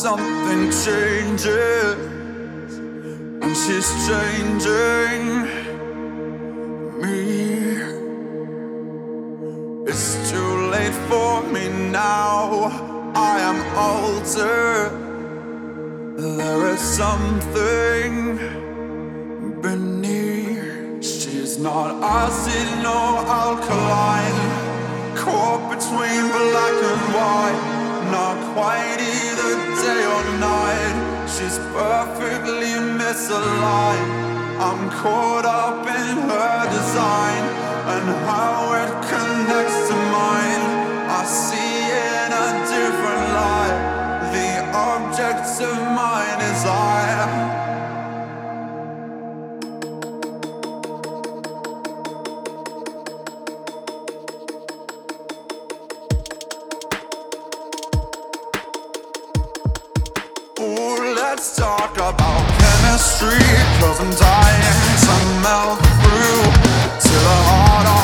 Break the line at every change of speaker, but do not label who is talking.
something changes, and she's changing me. It's too late for me now, I am altered. There is something beneath. She's not acid nor alkaline, caught between black and white, not quite either day or night. She's perfectly misaligned. I'm caught up in her design and how it connects to mine. I see in a different light the objects of my desire. Ooh, let's talk about chemistry, 'cause I'm dying to melt through to the heart